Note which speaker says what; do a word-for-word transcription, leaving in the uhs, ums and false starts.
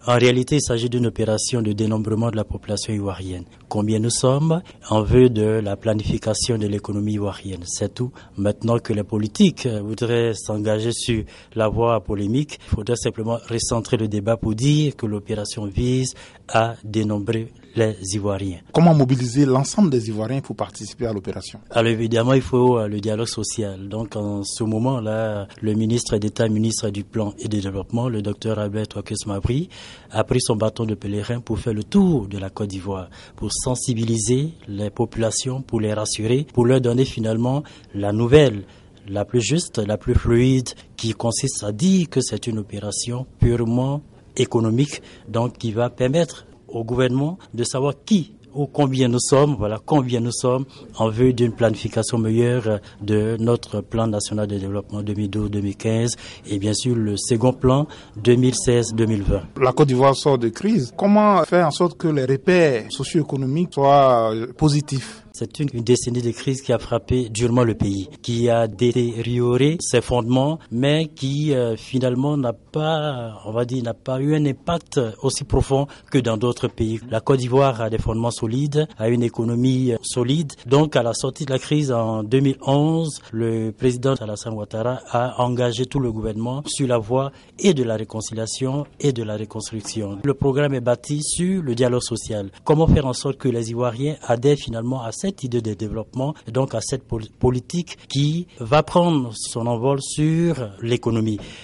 Speaker 1: En réalité, il s'agit d'une opération de dénombrement de la population ivoirienne. Combien nous sommes en vue de la planification de l'économie ivoirienne. C'est tout. Maintenant que les politiques voudraient s'engager sur la voie polémique, il faudrait simplement recentrer le débat pour dire que l'opération vise à dénombrer les Ivoiriens.
Speaker 2: Comment mobiliser l'ensemble des Ivoiriens pour participer à l'opération?
Speaker 1: Alors évidemment, il faut le dialogue social. Donc en ce moment-là, le ministre d'État, ministre du Plan et du Développement, le docteur Albert Ouaques Mabry, a pris son bâton de pèlerin pour faire le tour de la Côte d'Ivoire, pour sensibiliser les populations, pour les rassurer, pour leur donner finalement la nouvelle la plus juste, la plus fluide, qui consiste à dire que c'est une opération purement économique, donc qui va permettre au gouvernement de savoir qui ou combien nous sommes, voilà, combien nous sommes en vue d'une planification meilleure de notre plan national de développement deux mille douze deux mille quinze et bien sûr le second plan deux mille seize deux mille vingt.
Speaker 2: La Côte d'Ivoire sort de crise. Comment faire en sorte que les repères socio-économiques soient positifs?
Speaker 1: C'est une, une décennie de crise qui a frappé durement le pays, qui a détérioré ses fondements, mais qui euh, finalement n'a pas, on va dire, n'a pas eu un impact aussi profond que dans d'autres pays. La Côte d'Ivoire a des fondements solides, a une économie solide. Donc, à la sortie de la crise en deux mille onze, le président Alassane Ouattara a engagé tout le gouvernement sur la voie et de la réconciliation et de la reconstruction. Le programme est bâti sur le dialogue social. Comment faire en sorte que les Ivoiriens adhèrent finalement à cette idée de développement, et donc à cette politique qui va prendre son envol sur l'économie.